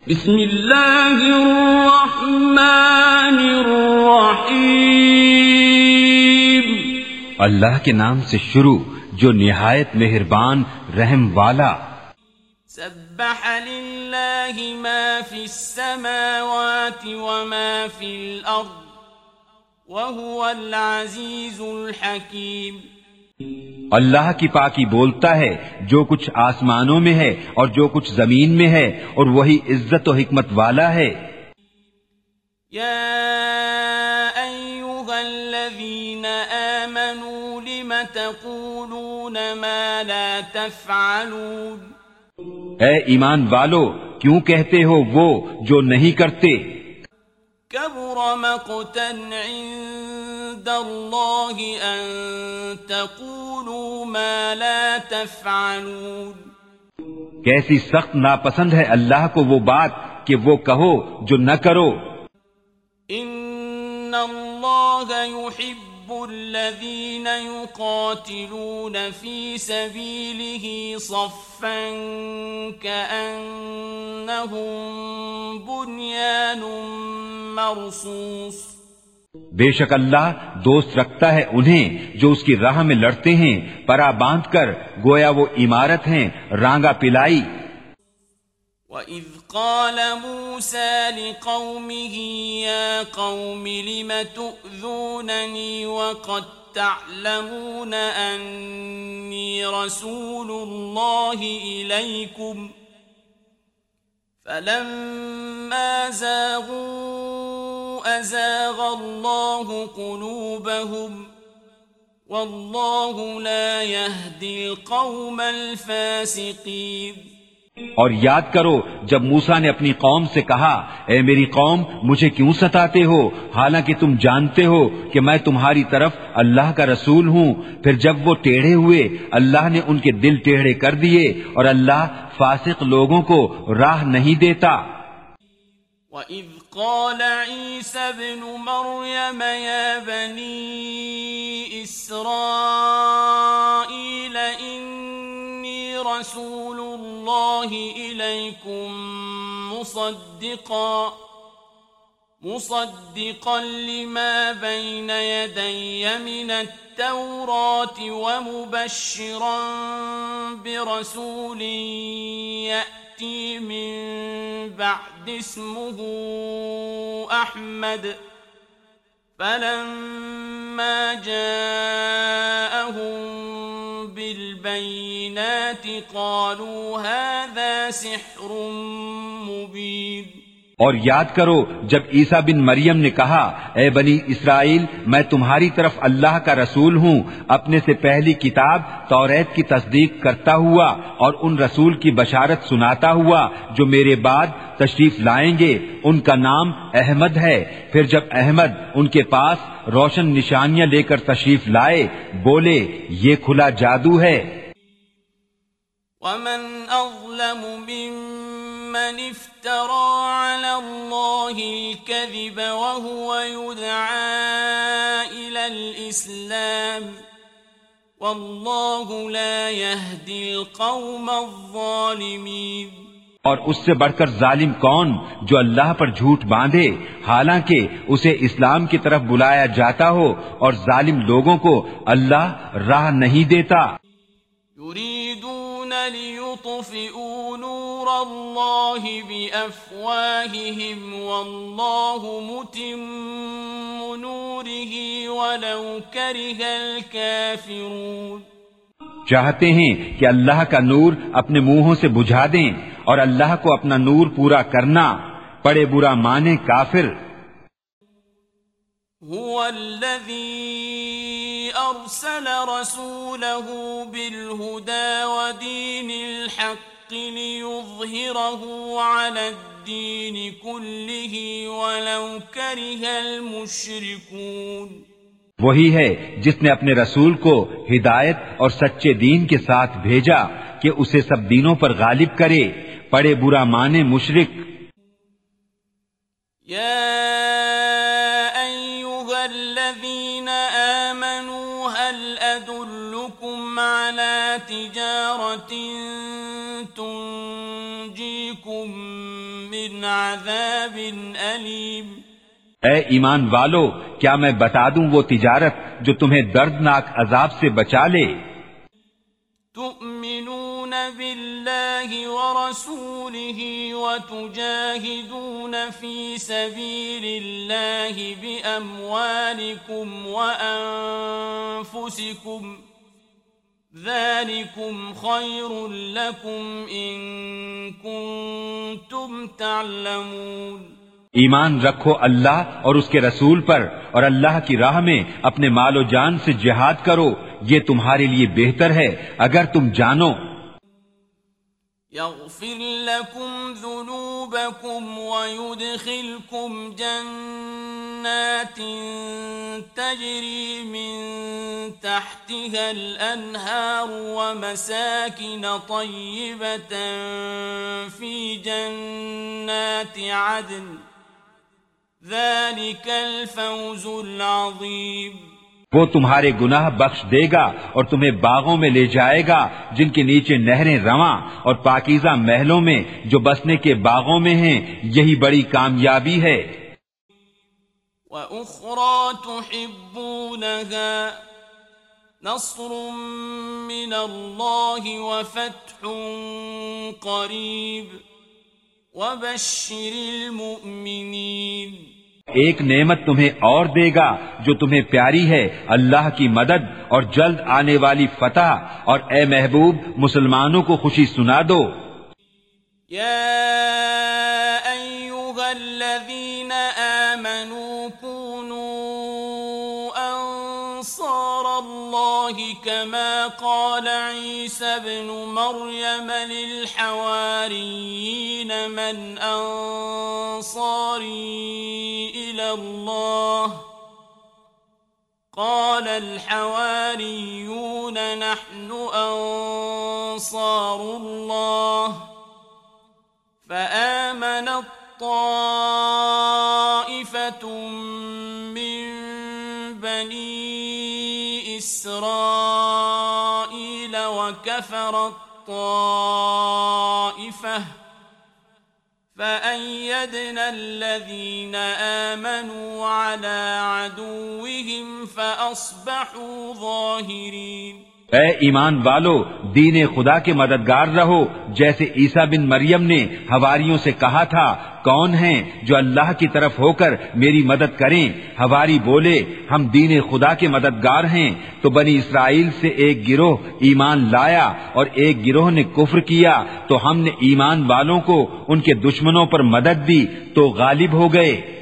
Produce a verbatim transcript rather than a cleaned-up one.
بسم اللہ الرحمن الرحیم، اللہ کے نام سے شروع جو نہایت مہربان رحم والا۔ سبح للہ ما فی السماوات وما فی الارض وهو العزیز الحکیم۔ اللہ کی پاکی بولتا ہے جو کچھ آسمانوں میں ہے اور جو کچھ زمین میں ہے، اور وہی عزت و حکمت والا ہے۔ یا ایھا الذین آمنوا لم تقولون ما لا تفعلون۔ اے ایمان والو، کیوں کہتے ہو وہ جو نہیں کرتے؟ کبر مقتا عند اللہ ان تقولوا ما لا تفعلون۔ کیسی سخت ناپسند ہے اللہ کو وہ بات کہ وہ کہو جو نہ کرو۔ ان اللہ يحب الذین یقاتلون فی سبیلہ صفا کأنہم بنیان مرصوص۔ بے شک اللہ دوست رکھتا ہے انہیں جو اس کی راہ میں لڑتے ہیں پرا باندھ کر، گویا وہ عمارت ہیں رانگا پلائی۔ وَإِذْ قَالَ مُوسَى لِقَوْمِهِ يَا قَوْمِ لِمَ تُؤْذُونَنِي وَقَدْ تَعْلَمُونَ أَنِّي رَسُولُ اللَّهِ إِلَيْكُمْ فَلَمَّا زَاغُوا أَزَاغَ اللَّهُ قُلُوبَهُمْ وَاللَّهُ لَا يَهْدِي الْقَوْمَ الْفَاسِقِينَ۔ اور یاد کرو جب موسیٰ نے اپنی قوم سے کہا، اے میری قوم مجھے کیوں ستاتے ہو حالانکہ تم جانتے ہو کہ میں تمہاری طرف اللہ کا رسول ہوں۔ پھر جب وہ ٹیڑھے ہوئے اللہ نے ان کے دل ٹیڑھے کر دیے، اور اللہ فاسق لوگوں کو راہ نہیں دیتا۔ وَإِذْ قَالَ عِيسَى ابْنُ مَرْيَمَ يَا بَنِي إِسْرَائِيلَ إِنِّي رَسُولُ اللَّهِ إِلَيْكُمْ مُصَدِّقًا مُصَدِّقًا لِمَا بَيْنَ يَدَيَّ مِنَ التَّوْرَاةِ وَمُبَشِّرًا بِرَسُولٍ يَأْتِي مِن بَعْدِ اسْمُهُ أَحْمَدُ فَلَمَّا جَاءَهُم بِالْبَيِّنَاتِ قَالُوا هَذَا سِحْرٌ مُبِينٌ۔ اور یاد کرو جب عیسیٰ بن مریم نے کہا، اے بنی اسرائیل میں تمہاری طرف اللہ کا رسول ہوں، اپنے سے پہلی کتاب توریت کی تصدیق کرتا ہوا اور ان رسول کی بشارت سناتا ہوا جو میرے بعد تشریف لائیں گے، ان کا نام احمد ہے۔ پھر جب احمد ان کے پاس روشن نشانیاں لے کر تشریف لائے، بولے یہ کھلا جادو ہے۔ وَمَنْ أَظْلَمُ مِمَّنِ افْتَرَى عَلَى اللَّهِ الْكَذِبَ وَهُوَ يُدْعَى إِلَى الْإِسْلَامِ وَاللَّهُ لَا يَهْدِي الْقَوْمَ الظَّالِمِينَ۔ اور اس سے بڑھ کر ظالم کون جو اللہ پر جھوٹ باندھے حالانکہ اسے اسلام کی طرف بلایا جاتا ہو، اور ظالم لوگوں کو اللہ راہ نہیں دیتا۔ يريدون ليطفئوا نور الله بأفواههم والله متم نوره ولو كره الكافرون۔ چاہتے ہیں کہ اللہ کا نور اپنے منہوں سے بجھا دیں، اور اللہ کو اپنا نور پورا کرنا پڑے برا مانے کافر۔ هو الذي أرسل رسوله بالهدى ودين الحق ليظهره على الدين كله ولو كره المشركون۔ وہی ہے جس نے اپنے رسول کو ہدایت اور سچے دین کے ساتھ بھیجا کہ اسے سب دینوں پر غالب کرے، پڑے برا مانے مشرک۔ یا ایھا الذین آمنوا هل ادلکم علی تجارة تنجیکم من عذاب أليم. اے ایمان والو، کیا میں بتا دوں وہ تجارت جو تمہیں دردناک عذاب سے بچا لے؟ تؤمنون بالله ورسوله وتجاهدون في سبيل الله بأموالكم وأنفسكم ذلكم خير لكم إن كنتم تعلمون. ایمان رکھو اللہ اور اس کے رسول پر، اور اللہ کی راہ میں اپنے مال و جان سے جہاد کرو، یہ تمہارے لیے بہتر ہے اگر تم جانو. يغفر لكم ذنوبكم ويدخلكم جنات تجري من تحتها الأنهار ومساكن طيبة في جنات عدن ذلك الفوز العظيم. وہ تمہارے گناہ بخش دے گا اور تمہیں باغوں میں لے جائے گا جن کے نیچے نہریں رواں، اور پاکیزہ محلوں میں جو بسنے کے باغوں میں ہیں، یہی بڑی کامیابی ہے. وَأُخْرَى تُحِبُّونَهَا نَصْرٌ مِّنَ اللَّهِ وَفَتْحٌ قَرِيبٌ وَبَشِّرِ الْمُؤْمِنِينَ. ایک نعمت تمہیں اور دے گا جو تمہیں پیاری ہے، اللہ کی مدد اور جلد آنے والی فتح، اور اے محبوب مسلمانوں کو خوشی سنا دو. یا ایھا الذین آمنوا كونوا انصار اللہ کما قال عیسی ابن مریم للحواریین من انصاری إلى الله قال الحواريون نحن أنصار الله فآمنت طائفة من بني إسرائيل وكفرت طائفة فأيدنا الذين آمنوا على عدوهم فأصبحوا ظاهرين. اے ایمان والو، دین خدا کے مددگار رہو، جیسے عیسیٰ بن مریم نے حواریوں سے کہا تھا، کون ہیں جو اللہ کی طرف ہو کر میری مدد کریں؟ حواری بولے، ہم دین خدا کے مددگار ہیں. تو بنی اسرائیل سے ایک گروہ ایمان لایا اور ایک گروہ نے کفر کیا، تو ہم نے ایمان والوں کو ان کے دشمنوں پر مدد دی تو غالب ہو گئے.